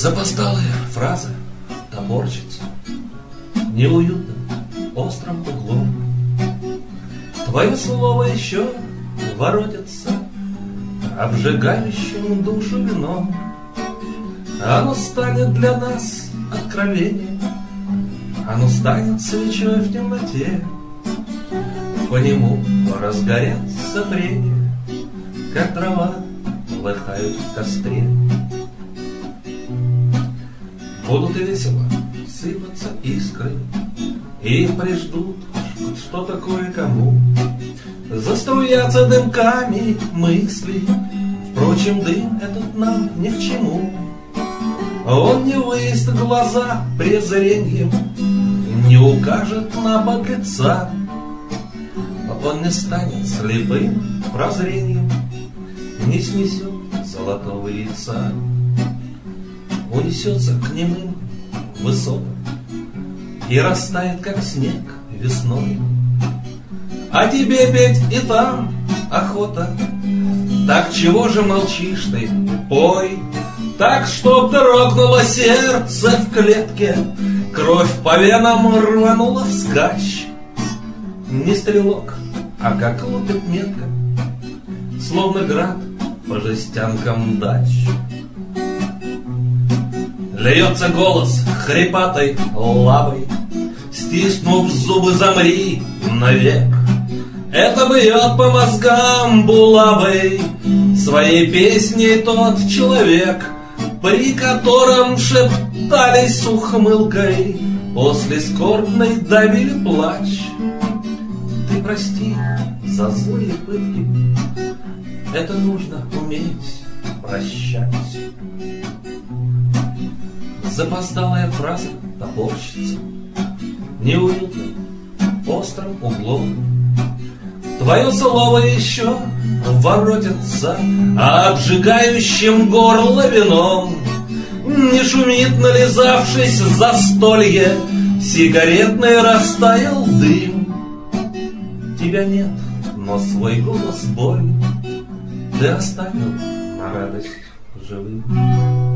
Запоздалая фраза топорщится неуютным острым углом. Твое слово еще воротится обжигающим душу вином. Оно станет для нас откровением, оно станет свечой в темноте. По нему разгорятся трения, как дрова полыхают в костре. Будут и весело сыпаться искры, и приждут, что такое кому. Заструятся дымками мысли, впрочем, дым этот нам ни к чему. Он не выест глаза презрением, не укажет на подлеца. Он не станет слепым прозрением, не снесет золотого яйца. Унесется к немым высотам и растает, как снег весной. А тебе петь и там охота, так чего же молчишь ты? Пой, так, чтоб дрогнуло сердце в клетке, кровь по венам рванула вскачь. Не стрелок, а как лупит метко, словно град по жестянкам дач. Льется голос хрипатой лавой, стиснув зубы, замри навек. Это бьет по мозгам булавой своей песней тот человек, при котором шептались с ухмылкой, после скорбной давили плач. Ты прости за злые пытки, это нужно уметь прощать. Запоздалая фраза топорщится неуютным острым углом. Твое слово еще воротится обжигающим горло вином. Не шумит, нализавшись застолье, сигаретный растаял дым. Тебя нет, но свой голос боль ты оставил на радость живым.